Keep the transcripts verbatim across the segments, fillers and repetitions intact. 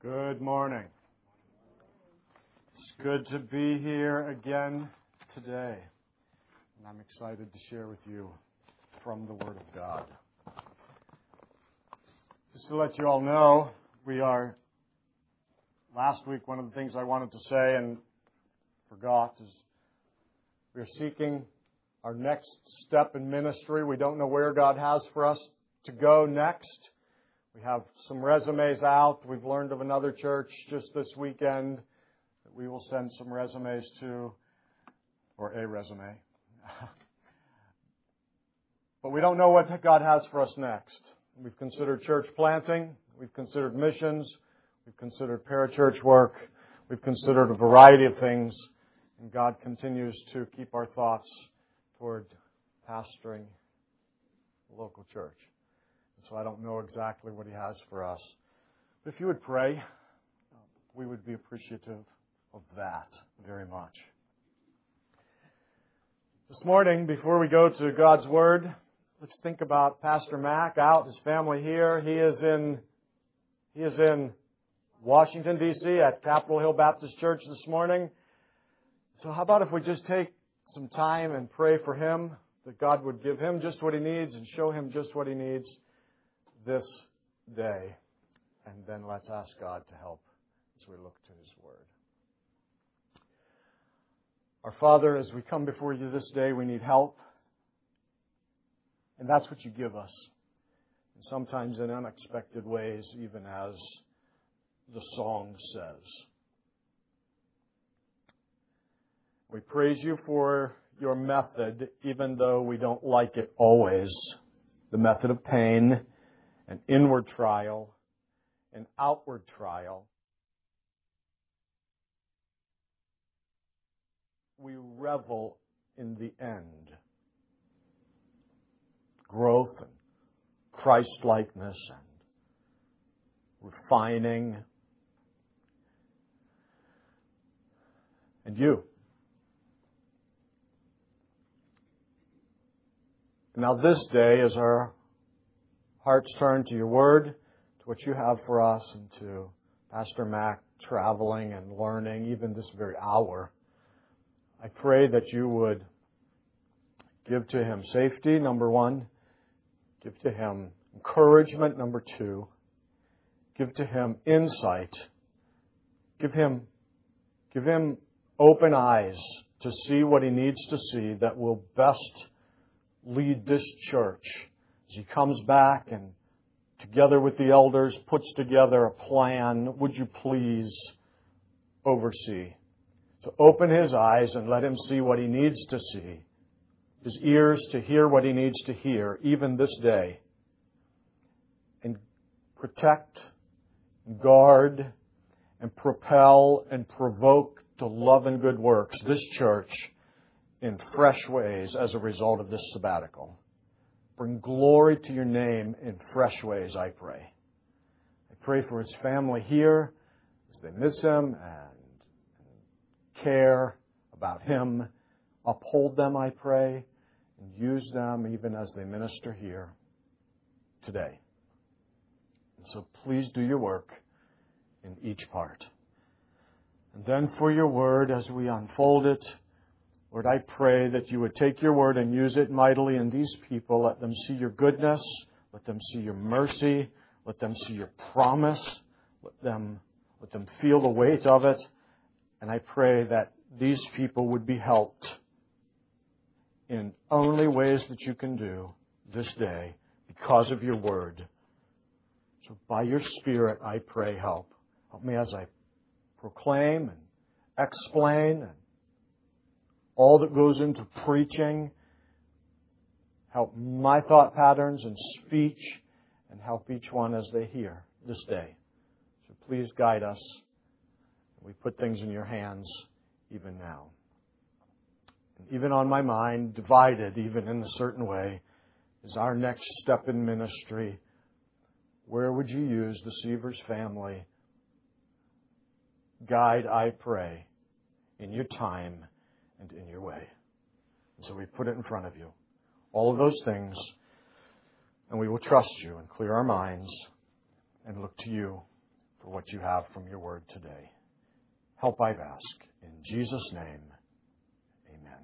Good morning. It's good to be here again today. And I'm excited to share with you from the Word of God. Just to let you all know, we are, last week, one of the things I wanted to say and forgot is we are seeking our next step in ministry. We don't know where God has for us to go next. We have some resumes out. We've learned of another church just this weekend that we will send some resumes to, or a resume. But we don't know what God has for us next. We've considered church planting. We've considered missions. We've considered parachurch work. We've considered a variety of things. And God continues to keep our thoughts toward pastoring a local church. So I don't know exactly what He has for us. But if you would pray, we would be appreciative of that very much. This morning, before we go to God's Word, let's think about Pastor Mac out, his family here. He is in, he is in Washington, D C at Capitol Hill Baptist Church this morning. So how about if we just take some time and pray for him, that God would give him just what he needs and show him just what he needs this day, and then let's ask God to help as we look to His Word. Our Father, as we come before You this day, we need help, and that's what You give us, and sometimes in unexpected ways, even as the song says. We praise You for Your method, even though we don't like it always, the method of pain, an inward trial, an outward trial. We revel in the end. Growth and Christ-likeness and refining. And You. Now this day is our hearts turn to Your Word, to what You have for us, and to Pastor Mac traveling and learning, even this very hour. I pray that You would give to him safety, number one. Give to him encouragement, number two. Give to him insight. Give him, give him open eyes to see what he needs to see that will best lead this church as he comes back and together with the elders puts together a plan. Would You please oversee? To open his eyes and let him see what he needs to see. His ears to hear what he needs to hear, even this day. And protect, guard, and propel and provoke to love and good works this church in fresh ways as a result of this sabbatical. Bring glory to Your name in fresh ways, I pray. I pray for his family here as they miss him and care about him. Uphold them, I pray, and use them even as they minister here today. And so please do Your work in each part. And then for Your Word, as we unfold it, Lord, I pray that You would take Your Word and use it mightily in these people. Let them see Your goodness. Let them see Your mercy. Let them see Your promise. Let them, let them feel the weight of it. And I pray that these people would be helped in only ways that You can do this day because of Your Word. So by Your Spirit, I pray, help. Help me as I proclaim and explain and all that goes into preaching. Help my thought patterns and speech, and help each one as they hear this day. So please guide us. We put things in Your hands even now. And even on my mind, divided even in a certain way, is our next step in ministry. Where would You use the Sievers family? Guide, I pray, in Your time and in Your way. And so we put it in front of You. All of those things, and we will trust You and clear our minds and look to You for what you have from your word today. Help, I ask. In Jesus' name, amen.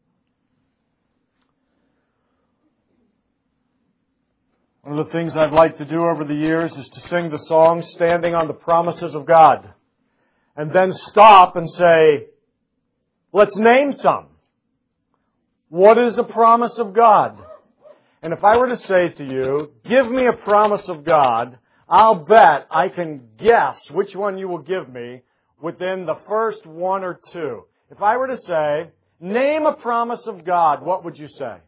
One of the things I've liked to do over the years is to sing the song Standing on the Promises of God. And then stop and say, let's name some. What is a promise of God? And if I were to say to you, give me a promise of God, I'll bet I can guess which one you will give me within the first one or two. If I were to say, name a promise of God, what would you say?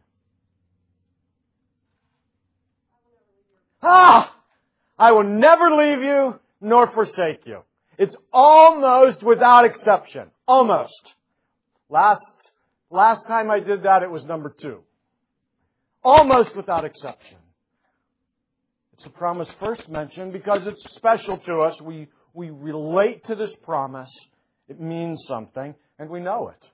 Ah! I will never leave you nor forsake you. It's almost without exception. Almost. Last, last time I did that, it was number two. Almost without exception. It's a promise first mentioned because it's special to us. We, we relate to this promise. It means something, and we know it.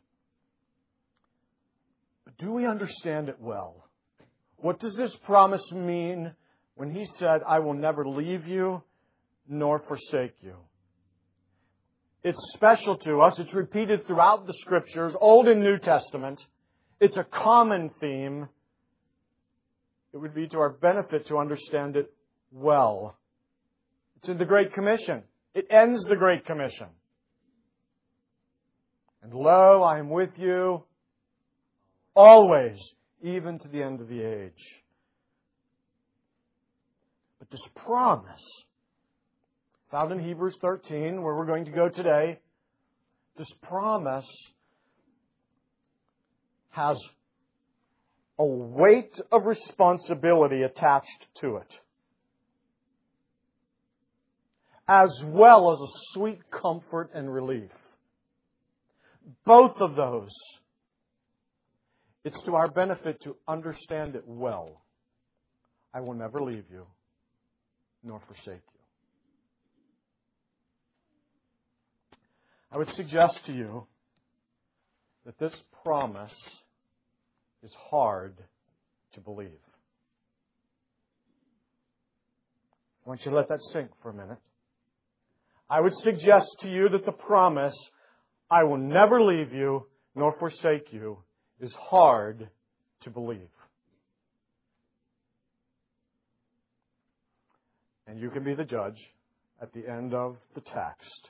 But do we understand it well? What does this promise mean when He said, I will never leave you nor forsake you? It's special to us. It's repeated throughout the Scriptures, Old and New Testament. It's a common theme. It would be to our benefit to understand it well. It's in the Great Commission. It ends the Great Commission. And lo, I am with you always, even to the end of the age. But this promise, found in Hebrews thirteen, where we're going to go today, this promise has a weight of responsibility attached to it, as well as a sweet comfort and relief. Both of those. It's to our benefit to understand it well. I will never leave you nor forsake you. I would suggest to you that this promise is hard to believe. I want you to let that sink for a minute. I would suggest to you that the promise, I will never leave you nor forsake you, is hard to believe. And you can be the judge at the end of the text.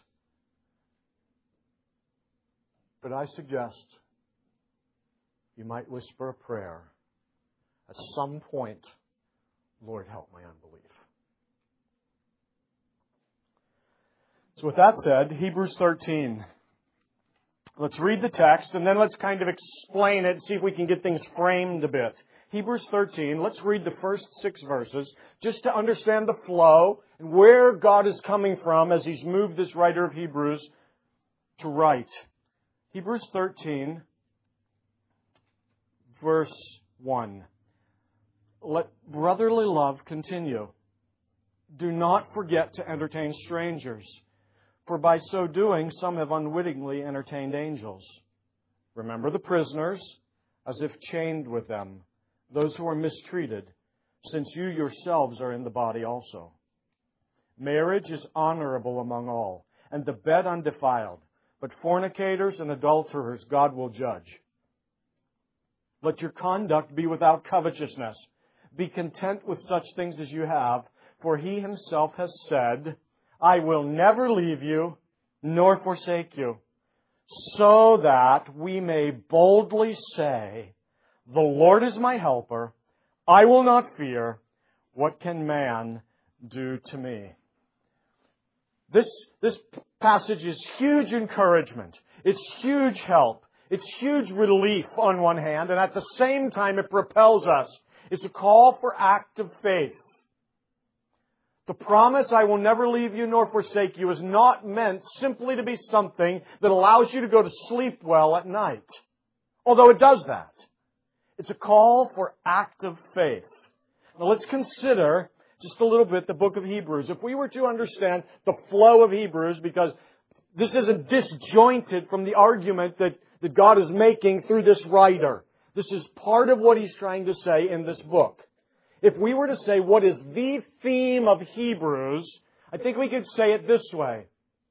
But I suggest you might whisper a prayer at some point, Lord, help my unbelief. So with that said, Hebrews thirteen. Let's read the text and then let's kind of explain it, see if we can get things framed a bit. Hebrews thirteen, let's read the first six verses just to understand the flow and where God is coming from as He's moved this writer of Hebrews to write. Hebrews thirteen, verse one. Let brotherly love continue. Do not forget to entertain strangers, for by so doing some have unwittingly entertained angels. Remember the prisoners, as if chained with them, those who are mistreated, since you yourselves are in the body also. Marriage is honorable among all, and the bed undefiled, but fornicators and adulterers God will judge. Let your conduct be without covetousness. Be content with such things as you have, for He Himself has said, I will never leave you nor forsake you, so that we may boldly say, the Lord is my helper. I will not fear. What can man do to me? This, this passage is huge encouragement. It's huge help. It's huge relief on one hand, and at the same time it propels us. It's a call for active faith. The promise, I will never leave you nor forsake you, is not meant simply to be something that allows you to go to sleep well at night. Although it does that. It's a call for active faith. Now let's consider just a little bit the book of Hebrews. If we were to understand the flow of Hebrews, because this isn't disjointed from the argument that, that God is making through this writer. This is part of what He's trying to say in this book. If we were to say what is the theme of Hebrews, I think we could say it this way.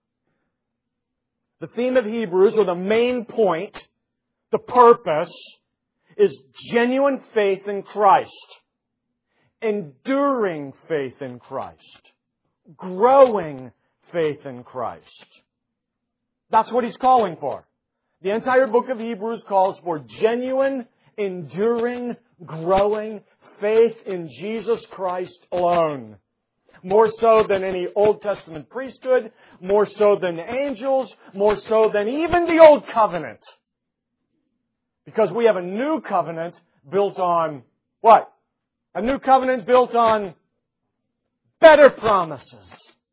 The theme of Hebrews, or the main point, the purpose, is genuine faith in Christ. Enduring faith in Christ. Growing faith in Christ. That's what He's calling for. The entire book of Hebrews calls for genuine, enduring, growing faith in Jesus Christ alone. More so than any Old Testament priesthood, more so than angels, more so than even the Old Covenant. Because we have a new covenant built on what? A new covenant built on better promises.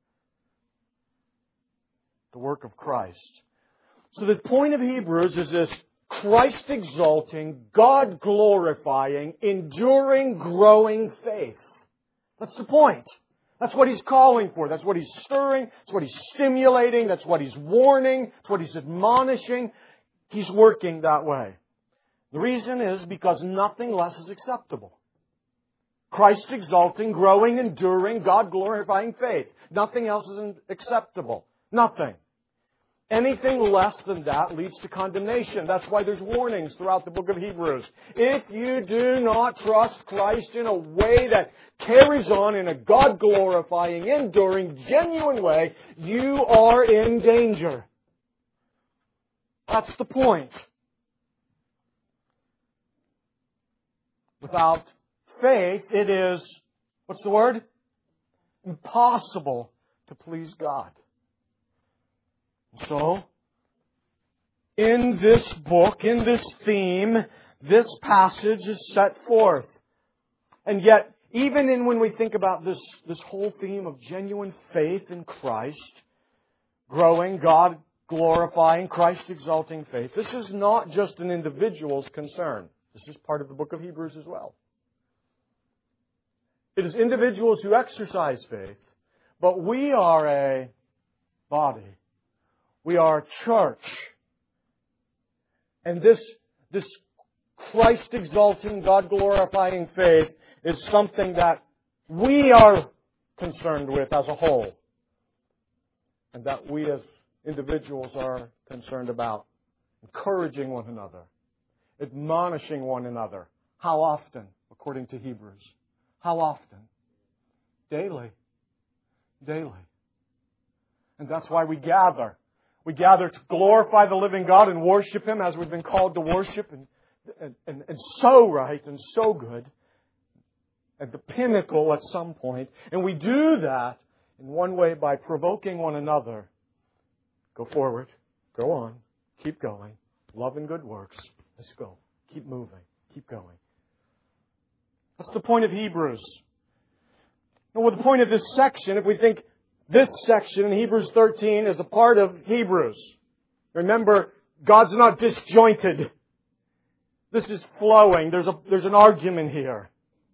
The work of Christ. So the point of Hebrews is this Christ-exalting, God-glorifying, enduring, growing faith. That's the point. That's what He's calling for. That's what He's stirring. That's what He's stimulating. That's what He's warning. That's what He's admonishing. He's working that way. The reason is because nothing less is acceptable. Christ-exalting, growing, enduring, God-glorifying faith. Nothing else is acceptable. Nothing. Anything less than that leads to condemnation. That's why there's warnings throughout the book of Hebrews. If you do not trust Christ in a way that carries on in a God-glorifying, enduring, genuine way, you are in danger. That's the point. Without faith, it is, what's the word? Impossible to please God. So, in this book, in this theme, this passage is set forth. And yet, even in when we think about this, this whole theme of genuine faith in Christ, growing, God glorifying, Christ exalting faith, this is not just an individual's concern. This is part of the book of Hebrews as well. It is individuals who exercise faith, but we are a body. We are a church. And this, this Christ-exalting, God-glorifying faith is something that we are concerned with as a whole. And that we as individuals are concerned about. Encouraging one another. Admonishing one another. How often? According to Hebrews. How often? Daily. Daily. And that's why we gather. We gather to glorify the living God and worship Him as we've been called to worship. And, and, and, and so right and so good. At the pinnacle at some point. And we do that in one way by provoking one another. Go forward. Go on. Keep going. Love and good works. Let's go. Keep moving. Keep going. That's the point of Hebrews. And with the point of this section, if we think this section in Hebrews thirteen is a part of Hebrews. Remember, God's not disjointed. This is flowing. There's a, there's an argument here.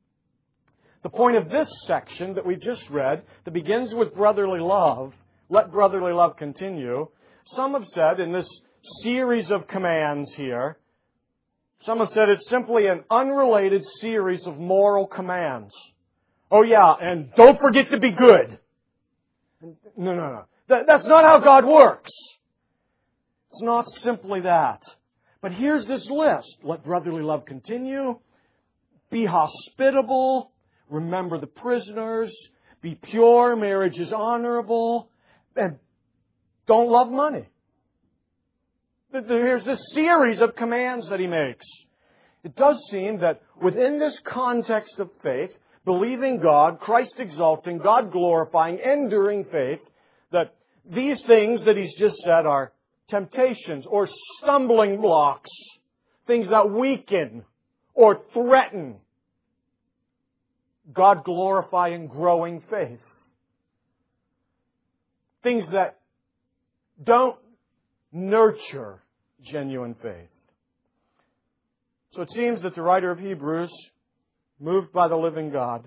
The point of this section that we just read, that begins with brotherly love, let brotherly love continue. Some have said in this series of commands here, some have said it's simply an unrelated series of moral commands. Oh yeah, and don't forget to be good. No, no, no. That, that's not how God works. It's not simply that. But here's this list. Let brotherly love continue. Be hospitable. Remember the prisoners. Be pure. Marriage is honorable. And don't love money. Here's this series of commands that He makes. It does seem that within this context of faith, believing God, Christ exalting, God glorifying, enduring faith, that these things that He's just said are temptations or stumbling blocks, things that weaken or threaten God glorifying, growing faith. Things that don't nurture genuine faith. So it seems that the writer of Hebrews, moved by the living God,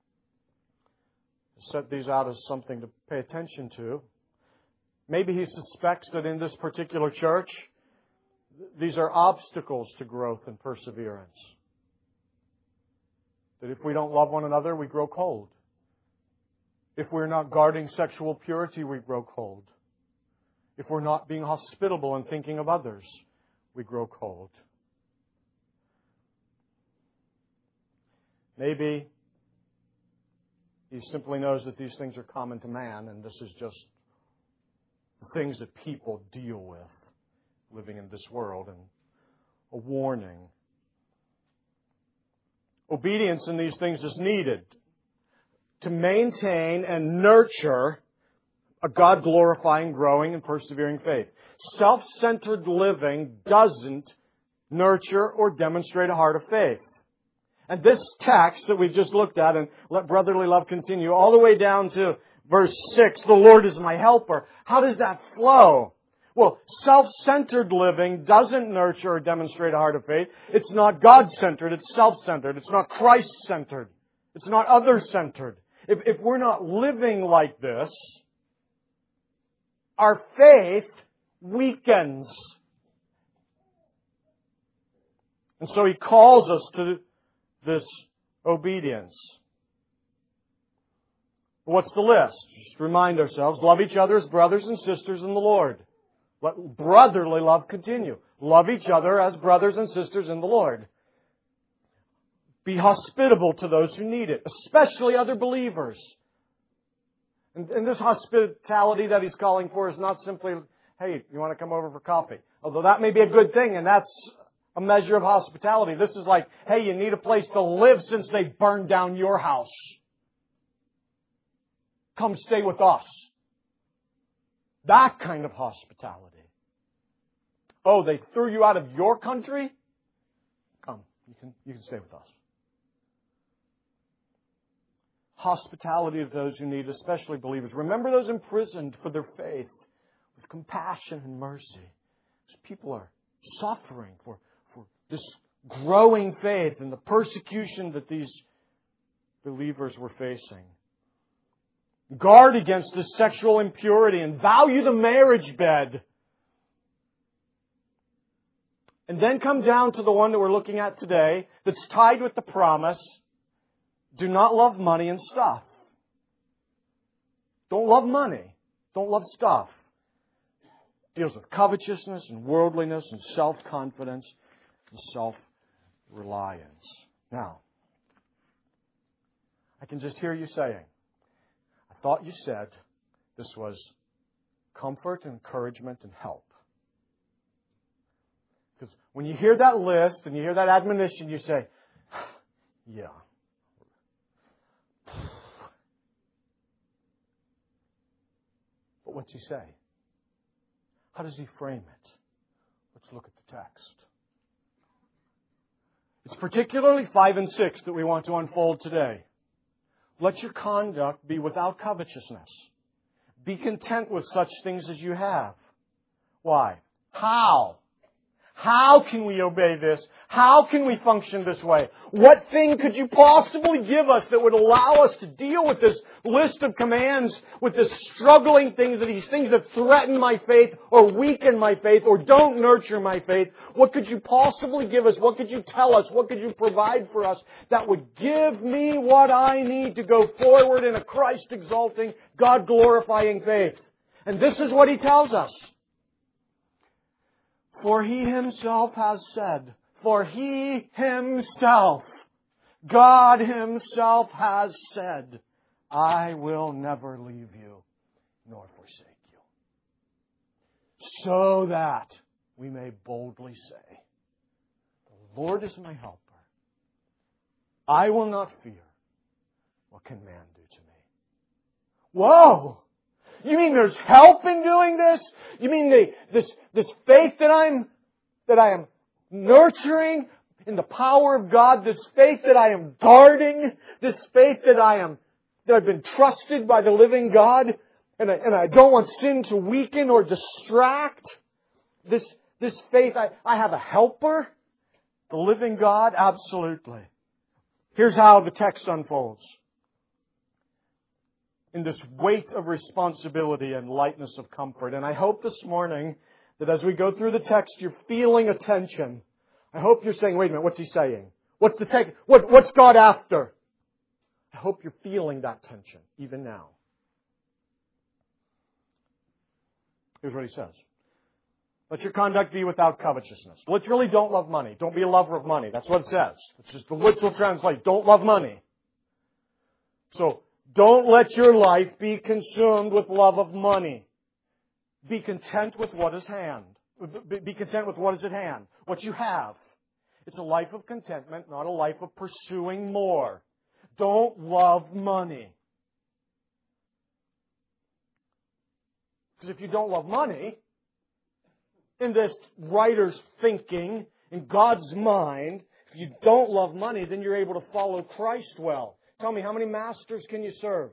set these out as something to pay attention to. Maybe he suspects that in this particular church, these are obstacles to growth and perseverance. That if we don't love one another, we grow cold. If we're not guarding sexual purity, we grow cold. If we're not being hospitable and thinking of others, we grow cold. Maybe He simply knows that these things are common to man, and this is just the things that people deal with living in this world, and a warning. Obedience in these things is needed to maintain and nurture a God-glorifying, growing, and persevering faith. Self-centered living doesn't nurture or demonstrate a heart of faith. And this text that we've just looked at, and let brotherly love continue, all the way down to verse six, the Lord is my helper. How does that flow? Well, self-centered living doesn't nurture or demonstrate a heart of faith. It's not God-centered, it's self-centered. It's not Christ-centered. It's not other-centered. If, if we're not living like this, our faith weakens. And so He calls us to this obedience. What's the list? Just remind ourselves, love each other as brothers and sisters in the Lord. Let brotherly love continue. Love each other as brothers and sisters in the Lord. Be hospitable to those who need it, especially other believers. And, and this hospitality that He's calling for is not simply, hey, you want to come over for coffee? Although that may be a good thing, and that's a measure of hospitality. This is like, hey, you need a place to live since they burned down your house. Come stay with us. That kind of hospitality. Oh, they threw you out of your country? Come, you can, you can stay with us. Hospitality of those who need, especially believers. Remember those imprisoned for their faith with compassion and mercy. As people are suffering for, for this growing faith and the persecution that these believers were facing. Guard against the sexual impurity and value the marriage bed. And then come down to the one that we're looking at today that's tied with the promise. Do not love money and stuff. Don't love money. Don't love stuff. It deals with covetousness and worldliness and self-confidence and self-reliance. Now, I can just hear you saying, I thought you said this was comfort, encouragement, and help. Because when you hear that list and you hear that admonition, you say, yeah. But what's He say? How does He frame it? Let's look at the text. It's particularly five and six that we want to unfold today. Let your conduct be without covetousness. Be content with such things as you have. Why? How? How can we obey this? How can we function this way? What thing could you possibly give us that would allow us to deal with this list of commands, with this struggling things, these things that threaten my faith or weaken my faith or don't nurture my faith? What could you possibly give us? What could you tell us? What could you provide for us that would give me what I need to go forward in a Christ-exalting, God-glorifying faith? And this is what He tells us. For He Himself has said, for He Himself, God Himself has said, I will never leave you nor forsake you. So that we may boldly say, the Lord is my helper. I will not fear. What can man do to me? Whoa! You mean there's help in doing this? You mean the, this, this faith that I'm, that I am nurturing in the power of God, this faith that I am guarding, this faith that I am, that I've been trusted by the living God, and I, and I don't want sin to weaken or distract this, this faith. I, I have a helper, the living God? Absolutely. Here's how the text unfolds. In this weight of responsibility and lightness of comfort. And I hope this morning that as we go through the text, you're feeling a tension. I hope you're saying, wait a minute, what's He saying? What's the text? What, what's God after? I hope you're feeling that tension, even now. Here's what he says. Let your conduct be without covetousness. Literally, don't love money. Don't be a lover of money. That's what it says. It's just the literal translation. Don't love money. So, don't let your life be consumed with love of money. Be content with what is hand. Be content with what is at hand. What you have. It's a life of contentment, not a life of pursuing more. Don't love money. Because if you don't love money, in this writer's thinking, in God's mind, if you don't love money, then you're able to follow Christ well. Tell me, how many masters can you serve?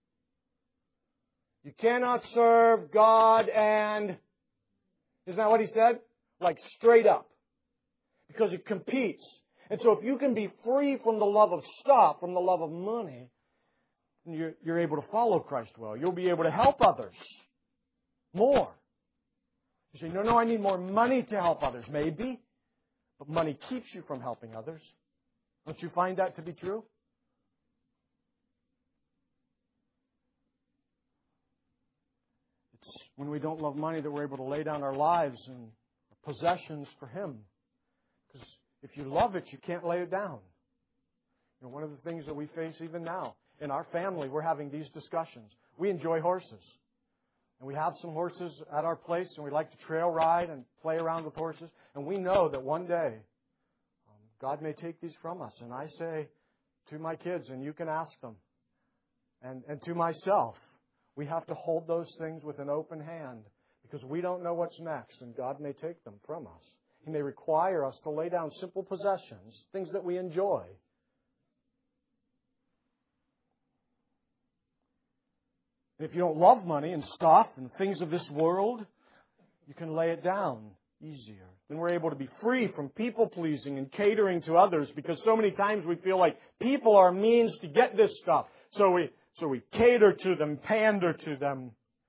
You cannot serve God and... Isn't that what he said? Like straight up. Because it competes. And so if you can be free from the love of stuff, from the love of money, then you're, you're able to follow Christ well. You'll be able to help others more. You say, no, no, I need more money to help others. Maybe. But money keeps you from helping others. Don't you find that to be true? It's when we don't love money that we're able to lay down our lives and our possessions for Him. Because if you love it, you can't lay it down. You know, one of the things that we face even now, in our family, we're having these discussions. We enjoy horses. And we have some horses at our place, and we like to trail ride and play around with horses. And we know that one day, um, God may take these from us. And I say to my kids, and you can ask them, and, and to myself, we have to hold those things with an open hand, because we don't know what's next, and God may take them from us. He may require us to lay down simple possessions, things that we enjoy. If you don't love money and stuff and things of this world, you can lay it down easier. Then we're able to be free from people-pleasing and catering to others, because so many times we feel like people are a means to get this stuff. So we, so we cater to them, pander to them.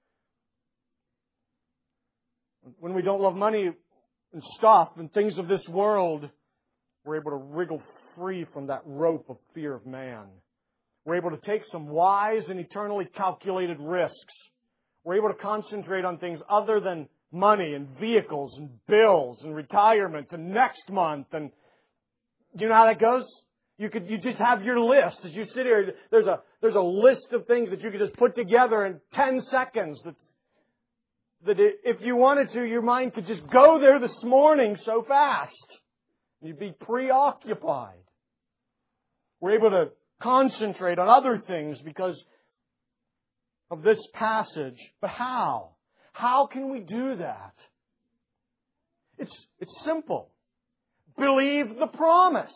When we don't love money and stuff and things of this world, we're able to wriggle free from that rope of fear of man. We're able to take some wise and eternally calculated risks. We're able to concentrate on things other than money and vehicles and bills and retirement and next month. And you know how that goes? You could you just have your list. As you sit here, there's a there's a list of things that you could just put together in ten seconds. That's, that if you wanted to, your mind could just go there this morning so fast. You'd be preoccupied. We're able to concentrate on other things because of this passage. But how? How can we do that? It's, it's simple. Believe the promise.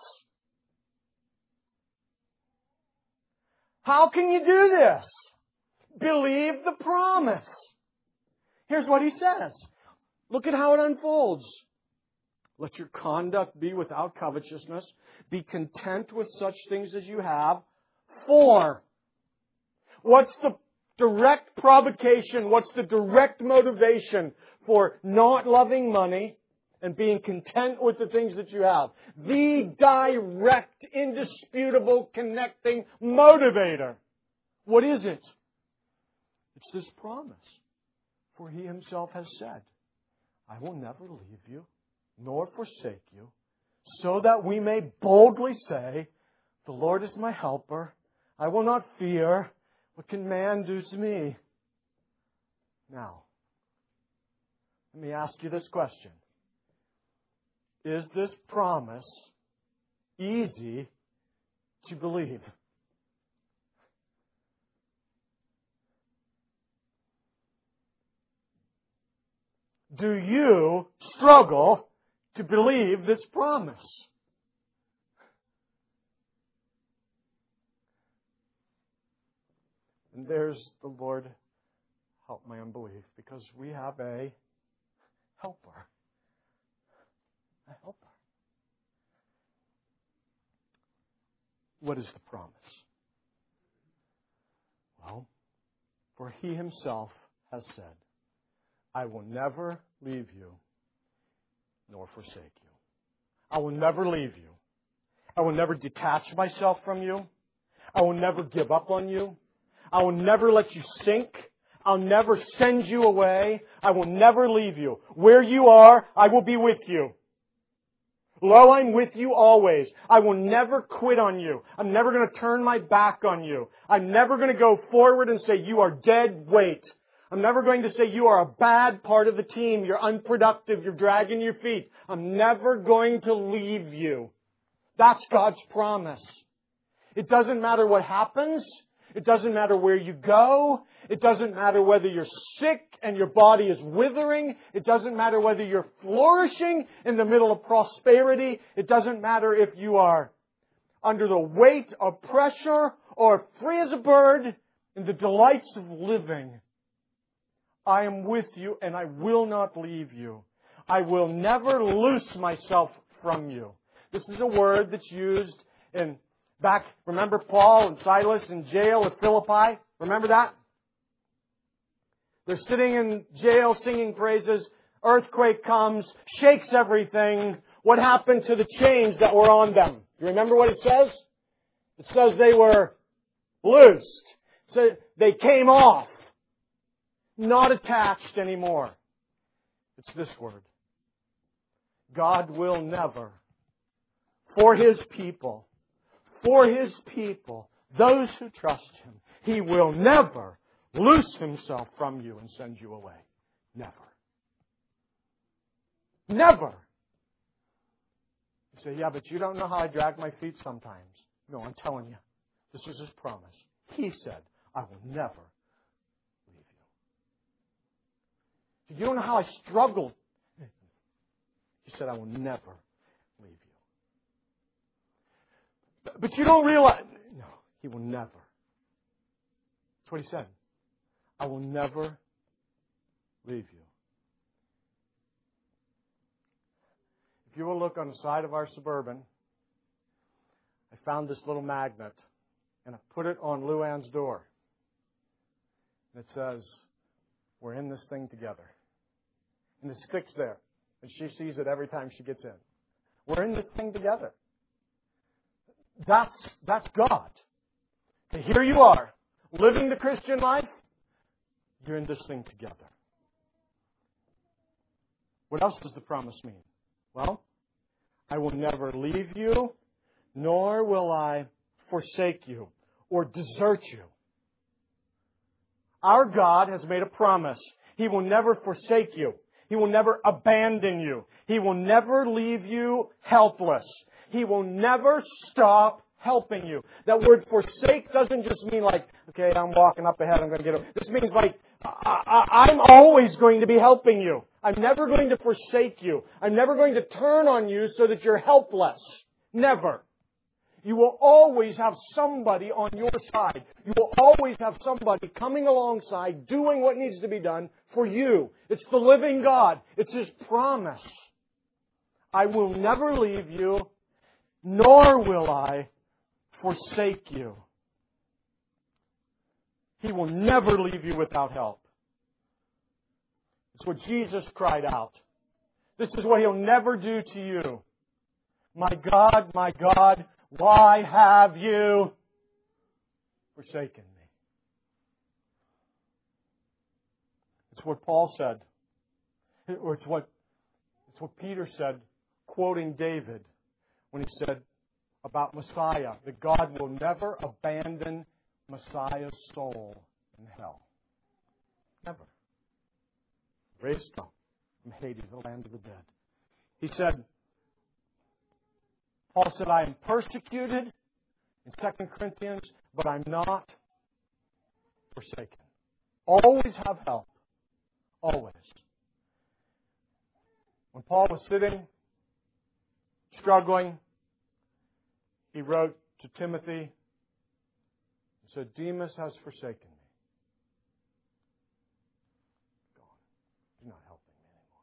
How can you do this? Believe the promise. Here's what he says. Look at how it unfolds. Let your conduct be without covetousness. Be content with such things as you have. For, what's the direct provocation? What's the direct motivation for not loving money and being content with the things that you have? The direct, indisputable, connecting motivator. What is it? It's this promise. For He Himself has said, I will never leave you, nor forsake you, so that we may boldly say, the Lord is my helper. I will not fear. What can man do to me? Now, let me ask you this question. Is this promise easy to believe? Do you struggle to believe this promise? And there's the Lord, help my unbelief, because we have a helper. A helper. What is the promise? Well, for He Himself has said, I will never leave you nor forsake you. I will never leave you. I will never detach myself from you. I will never give up on you. I will never let you sink. I'll never send you away. I will never leave you. Where you are, I will be with you. Lo, I'm with you always. I will never quit on you. I'm never going to turn my back on you. I'm never going to go forward and say, you are dead weight. I'm never going to say you are a bad part of the team. You're unproductive. You're dragging your feet. I'm never going to leave you. That's God's promise. It doesn't matter what happens. It doesn't matter where you go. It doesn't matter whether you're sick and your body is withering. It doesn't matter whether you're flourishing in the middle of prosperity. It doesn't matter if you are under the weight of pressure or free as a bird in the delights of living. I am with you and I will not leave you. I will never loose myself from you. This is a word that's used in back, remember Paul and Silas in jail at Philippi? Remember that? They're sitting in jail singing praises. Earthquake comes, shakes everything. What happened to the chains that were on them? You remember what it says? It says they were loosed. So they came off. Not attached anymore. It's this word. God will never, for His people, for His people, those who trust Him, He will never loose Himself from you and send you away. Never. Never. You say, yeah, but you don't know how I drag my feet sometimes. No, I'm telling you. This is His promise. He said, I will never leave you. You don't know how I struggled. He said, I will never leave you. But you don't realize... No, He will never. That's what He said. I will never leave you. If you will look on the side of our Suburban, I found this little magnet and I put it on Luann's door. And it says, we're in this thing together. And it sticks there. And she sees it every time she gets in. We're in this thing together. That's, that's God. Okay, here you are, living the Christian life. You're in this thing together. What else does the promise mean? Well, I will never leave you, nor will I forsake you or desert you. Our God has made a promise. He will never forsake you. He will never abandon you. He will never leave you helpless. He will never stop helping you. That word forsake doesn't just mean like, okay, I'm walking up ahead, I'm going to get it. This means like, I, I, I'm always going to be helping you. I'm never going to forsake you. I'm never going to turn on you so that you're helpless. Never. You will always have somebody on your side. You will always have somebody coming alongside, doing what needs to be done for you. It's the living God. It's His promise. I will never leave you, nor will I forsake you. He will never leave you without help. It's what Jesus cried out. This is what He'll never do to you. My God, my God, why have you forsaken me? It's what Paul said. Or it's what, it's what Peter said, quoting David, when he said about Messiah, that God will never abandon Messiah's soul in hell. Never. Raised up from Hades, the land of the dead. He said, Paul said, I am persecuted in Second Corinthians, but I'm not forsaken. Always have help. Always. When Paul was sitting, struggling, he wrote to Timothy, he said, Demas has forsaken me. Gone. He's not helping me anymore.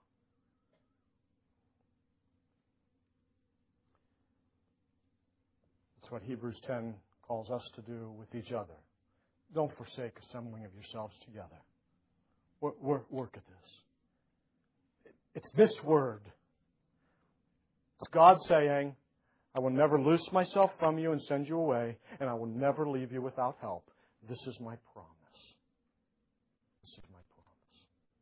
That's what Hebrews ten calls us to do with each other. Don't forsake assembling of yourselves together. Work, work, work at this. It's this word. It's God saying, I will never loose myself from you and send you away, and I will never leave you without help. This is my promise. is my promise.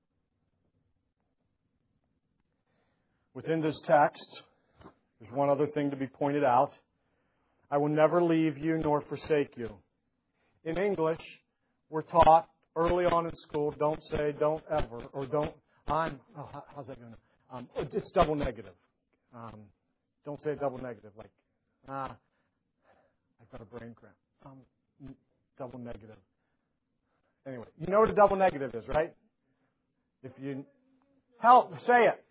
Within this text, there's one other thing to be pointed out. I will never leave you nor forsake you. In English, we're taught early on in school, don't say don't ever, or don't, I'm, oh, how's that going? Um, it's double negative. Um, don't say double negative, like, ah, I've got a brain cramp. Um, double negative. Anyway, you know what a double negative is, right? If you, help, say it.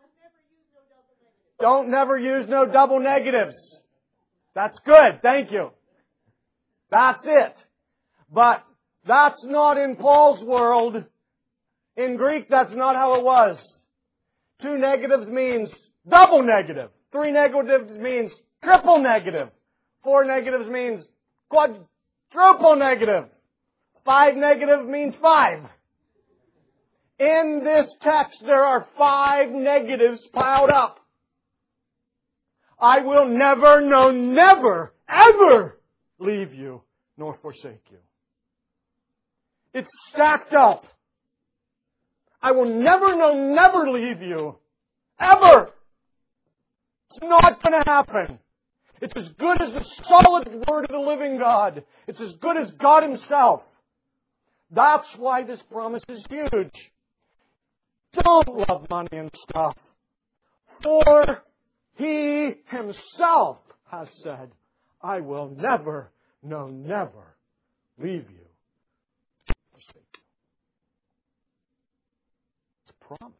Don't never use no double negatives. That's good. Thank you. That's it. But that's not in Paul's world. In Greek, that's not how it was. Two negatives means double negative. Three negatives means triple negative. Four negatives means quadruple negative. Five negative means five. In this text, there are five negatives piled up. I will never, no, never, ever leave you nor forsake you. It's stacked up. I will never, no, never leave you. Ever. It's not going to happen. It's as good as the solid Word of the living God. It's as good as God Himself. That's why this promise is huge. Don't love money and stuff. For He Himself has said, I will never, no, never leave you. Forsake you. It's a promise.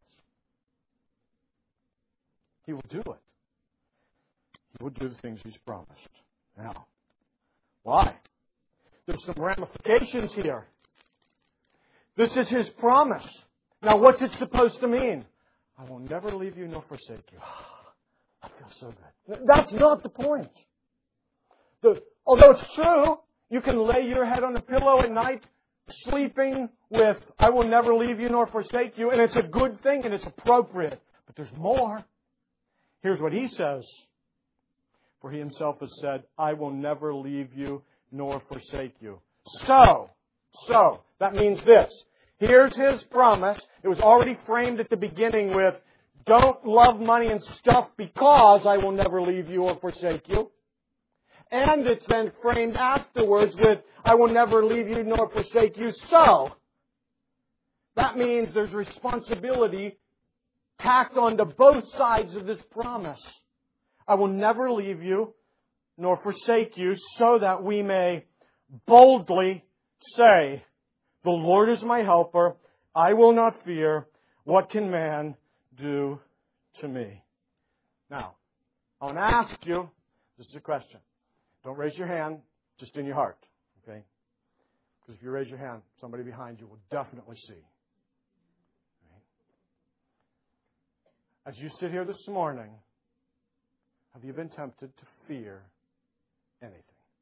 He will do it. He will do the things He's promised. Now, why? There's some ramifications here. This is His promise. Now, what's it supposed to mean? I will never leave you nor forsake you. I feel so good. That's not the point. The, although it's true, you can lay your head on the pillow at night sleeping with, I will never leave you nor forsake you, and it's a good thing and it's appropriate. But there's more. Here's what He says. For He Himself has said, I will never leave you nor forsake you. So, so, that means this. Here's His promise. It was already framed at the beginning with, don't love money and stuff because I will never leave you or forsake you. And it's then framed afterwards with, I will never leave you nor forsake you. So, that means there's responsibility tacked onto both sides of this promise. I will never leave you nor forsake you so that we may boldly say, the Lord is my helper. I will not fear. What can man do to me? Now, I want to ask you, this is a question. Don't raise your hand, just in your heart. Okay? Because if you raise your hand, somebody behind you will definitely see. Right? As you sit here this morning, have you been tempted to fear anything?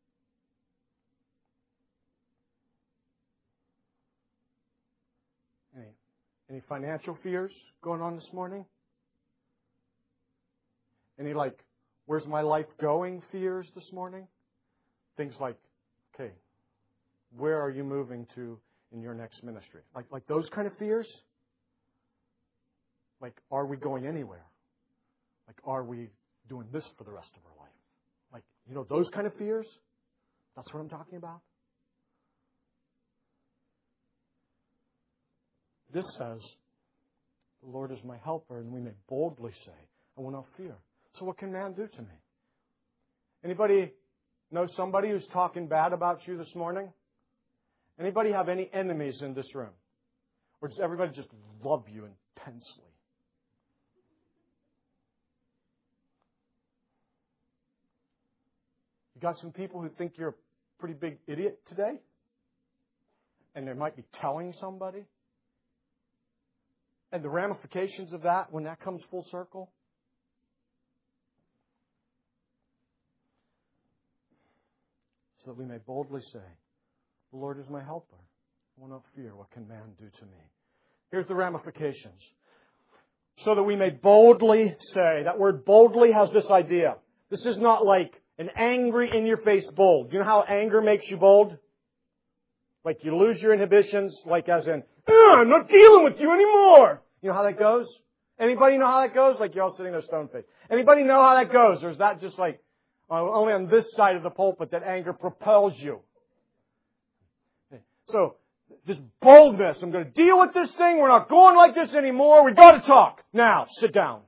Any, any financial fears going on this morning? Any like, where's my life going fears this morning? Things like, okay, where are you moving to in your next ministry? Like, like those kind of fears? Like, are we going anywhere? Like, are we doing this for the rest of our life? Like, you know, those kind of fears? That's what I'm talking about. This says, the Lord is my helper, and we may boldly say, I will not fear. So what can man do to me? Anybody know somebody who's talking bad about you this morning? Anybody have any enemies in this room? Or does everybody just love you intensely? You got some people who think you're a pretty big idiot today? And they might be telling somebody? And the ramifications of that, when that comes full circle? So that we may boldly say, the Lord is my helper. I will not fear. What can man do to me? Here's the ramifications. So that we may boldly say. That word boldly has this idea. This is not like an angry, in-your-face bold. You know how anger makes you bold? Like you lose your inhibitions, like as in, I'm not dealing with you anymore. You know how that goes? Anybody know how that goes? Like you're all sitting there stone-faced. Anybody know how that goes? Or is that just like uh, only on this side of the pulpit that anger propels you? So, this boldness, I'm going to deal with this thing. We're not going like this anymore. We've got to talk. Now, sit down.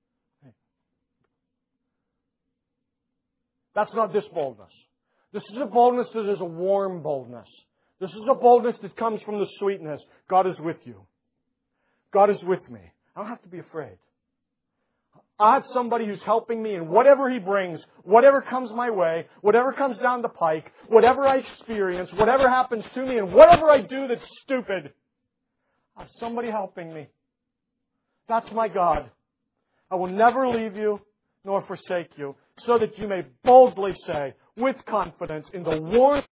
That's not this boldness. This is a boldness that is a warm boldness. This is a boldness that comes from the sweetness. God is with you. God is with me. I don't have to be afraid. I have somebody who's helping me in whatever He brings, whatever comes my way, whatever comes down the pike, whatever I experience, whatever happens to me, and whatever I do that's stupid. I have somebody helping me. That's my God. I will never leave you nor forsake you, so that you may boldly say, with confidence, in the warm